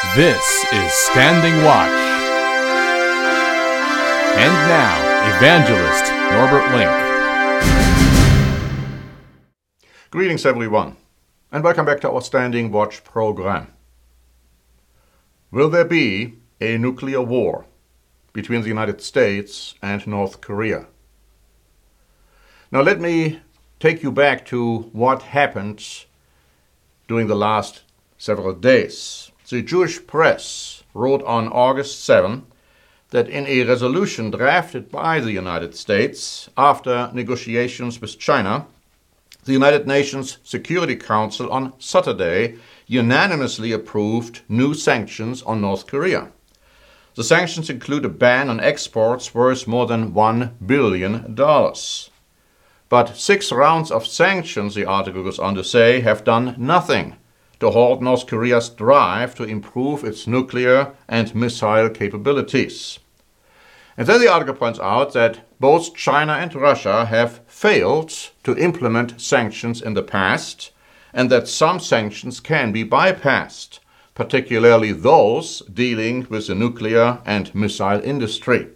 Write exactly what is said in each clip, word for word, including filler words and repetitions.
This is Standing Watch. And now, Evangelist Norbert Link. Greetings, everyone, and welcome back to our Standing Watch program. Will there be a nuclear war between the United States and North Korea? Now, let me take you back to what happened during the last several days. The Jewish press wrote on August seventh that in a resolution drafted by the United States after negotiations with China, the United Nations Security Council on Saturday unanimously approved new sanctions on North Korea. The sanctions include a ban on exports worth more than one billion dollars. But six rounds of sanctions, the article goes on to say, have done nothing to halt North Korea's drive to improve its nuclear and missile capabilities. And then the article points out that both China and Russia have failed to implement sanctions in the past, and that some sanctions can be bypassed, particularly those dealing with the nuclear and missile industry.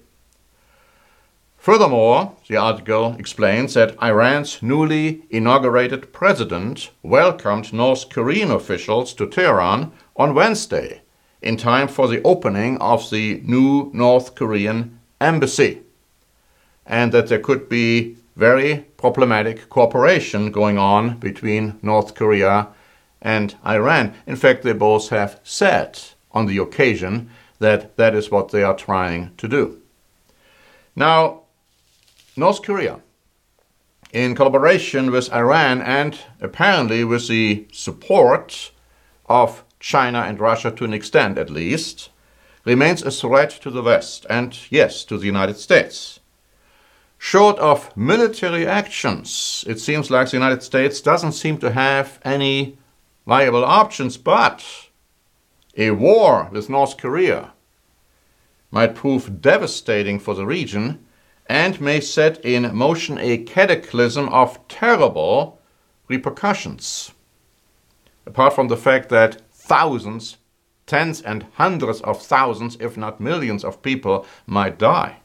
Furthermore, the article explains that Iran's newly inaugurated president welcomed North Korean officials to Tehran on Wednesday, in time for the opening of the new North Korean embassy, and that there could be very problematic cooperation going on between North Korea and Iran. In fact, they both have said on the occasion that that is what they are trying to do. Now, North Korea, in collaboration with Iran and apparently with the support of China and Russia to an extent at least, remains a threat to the West and, yes, to the United States. Short of military actions, it seems like the United States doesn't seem to have any viable options, but a war with North Korea might prove devastating for the region and may set in motion a cataclysm of terrible repercussions. Apart from the fact that thousands, tens and hundreds of thousands, if not millions of people might die.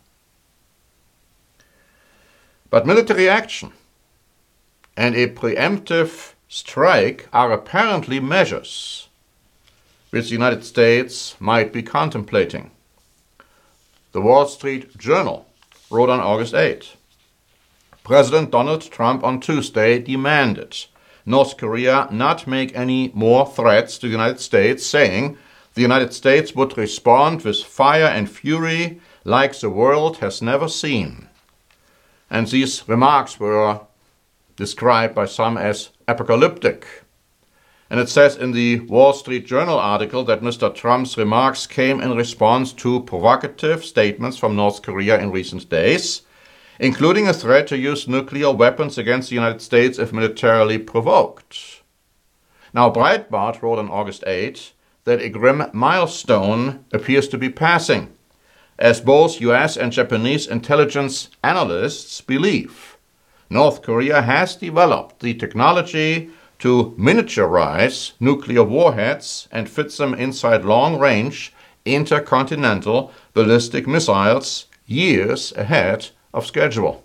But military action and a preemptive strike are apparently measures which the United States might be contemplating. The Wall Street Journal wrote on August eighth, President Donald Trump on Tuesday demanded North Korea not make any more threats to the United States, saying the United States would respond with fire and fury like the world has never seen. And these remarks were described by some as apocalyptic. And it says in the Wall Street Journal article that Mister Trump's remarks came in response to provocative statements from North Korea in recent days, including a threat to use nuclear weapons against the United States if militarily provoked. Now, Breitbart wrote on August eighth that a grim milestone appears to be passing, as both U S and Japanese intelligence analysts believe North Korea has developed the technology to miniaturize nuclear warheads and fit them inside long-range intercontinental ballistic missiles years ahead of schedule.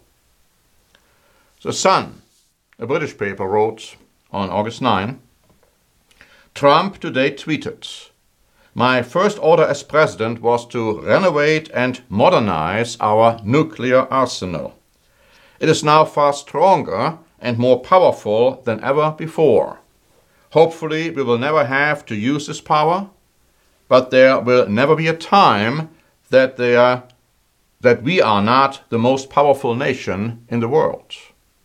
The Sun, a British paper, wrote on August ninth, Trump today tweeted, "My first order as president was to renovate and modernize our nuclear arsenal. It is now far stronger and more powerful than ever before. Hopefully we will never have to use this power, but there will never be a time that there, that we are not the most powerful nation in the world."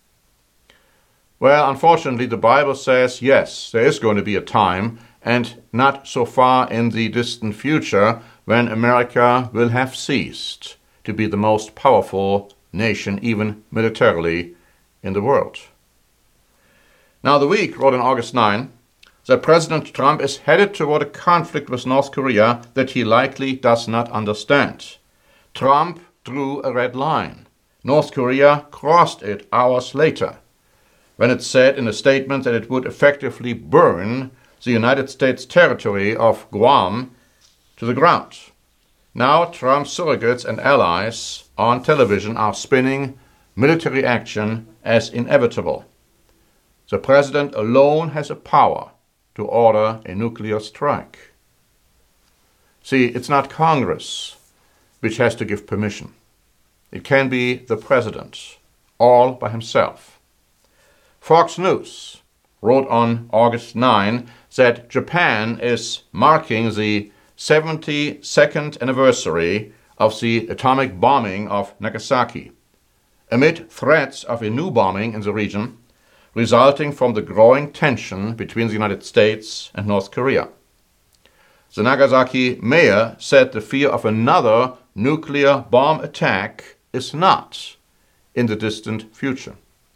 Well, unfortunately, the Bible says, yes, there is going to be a time, and not so far in the distant future, when America will have ceased to be the most powerful nation, even militarily, in the world. Now, The Week wrote on August ninth that President Trump is headed toward a conflict with North Korea that he likely does not understand. Trump drew a red line. North Korea crossed it hours later, when it said in a statement that it would effectively burn the United States territory of Guam to the ground. Now Trump's surrogates and allies on television are spinning military action as inevitable. The president alone has a power to order a nuclear strike. See, it's not Congress which has to give permission. It can be the president, all by himself. Fox News wrote on August ninth that Japan is marking the seventy-second anniversary of the atomic bombing of Nagasaki, amid threats of a new bombing in the region resulting from the growing tension between the United States and North Korea. The Nagasaki mayor said the fear of another nuclear bomb attack is not in the distant future.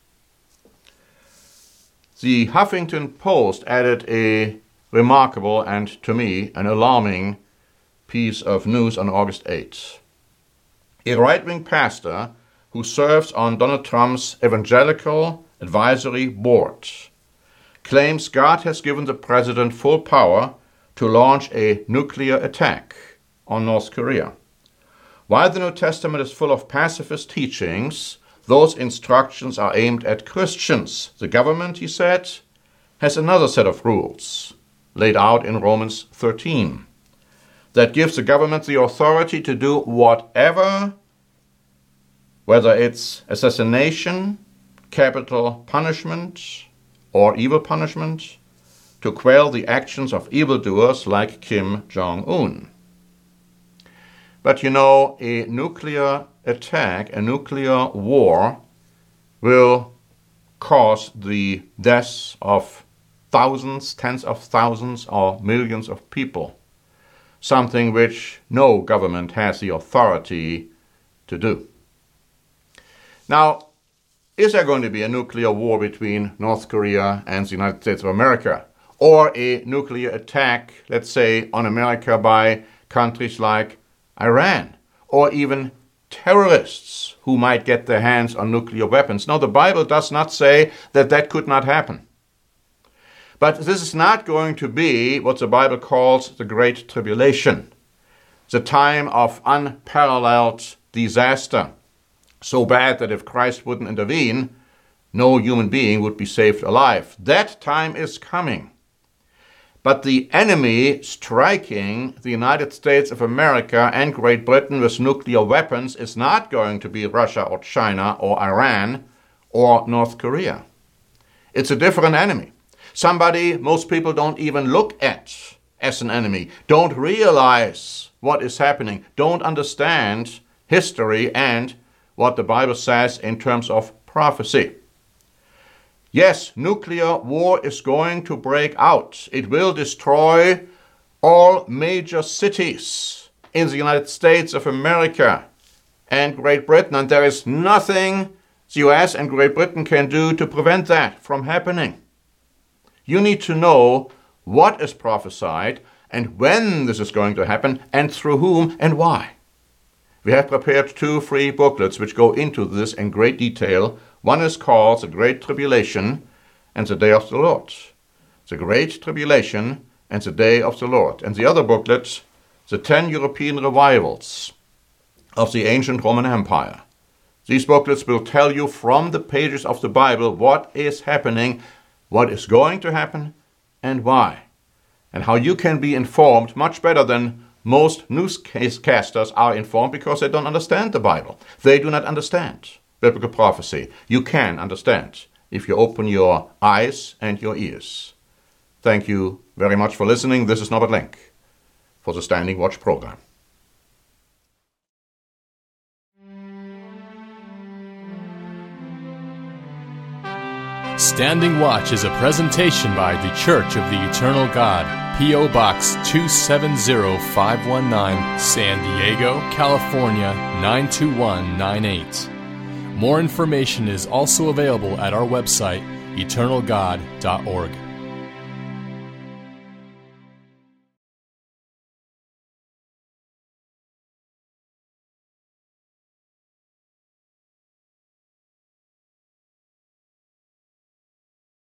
The Huffington Post added a remarkable and, to me, an alarming piece of news on August eighth. A right-wing pastor who serves on Donald Trump's Evangelical Advisory Board claims God has given the president full power to launch a nuclear attack on North Korea. While the New Testament is full of pacifist teachings, those instructions are aimed at Christians. The government, he said, has another set of rules laid out in Romans thirteen that gives the government the authority to do whatever, whether it's assassination, capital punishment, or evil punishment, to quell the actions of evildoers like Kim Jong-un. But you know, a nuclear attack, a nuclear war, will cause the deaths of thousands, tens of thousands, or millions of people, something which no government has the authority to do. Now, is there going to be a nuclear war between North Korea and the United States of America? Or a nuclear attack, let's say, on America by countries like Iran, or even terrorists who might get their hands on nuclear weapons? No, the Bible does not say that that could not happen. But this is not going to be what the Bible calls the Great Tribulation, the time of unparalleled disaster, so bad that if Christ wouldn't intervene, no human being would be saved alive. That time is coming. But the enemy striking the United States of America and Great Britain with nuclear weapons is not going to be Russia or China or Iran or North Korea. It's a different enemy. Somebody most people don't even look at as an enemy, don't realize what is happening, don't understand history and what the Bible says in terms of prophecy. Yes, nuclear war is going to break out. It will destroy all major cities in the United States of America and Great Britain, and there is nothing the U S and Great Britain can do to prevent that from happening. You need to know what is prophesied and when this is going to happen and through whom and why. We have prepared two free booklets which go into this in great detail. One is called The Great Tribulation and the Day of the Lord. The Great Tribulation and the Day of the Lord. And the other booklet, The Ten European Revivals of the Ancient Roman Empire. These booklets will tell you from the pages of the Bible what is happening, what is going to happen, and why. And how you can be informed much better than most newscasters are informed, because they don't understand the Bible. They do not understand biblical prophecy. You can understand if you open your eyes and your ears. Thank you very much for listening. This is Norbert Lenk for the Standing Watch program. Standing Watch is a presentation by The Church of the Eternal God, P O. Box two seven zero five one nine, San Diego, California nine two one nine eight. More information is also available at our website, eternal god dot org.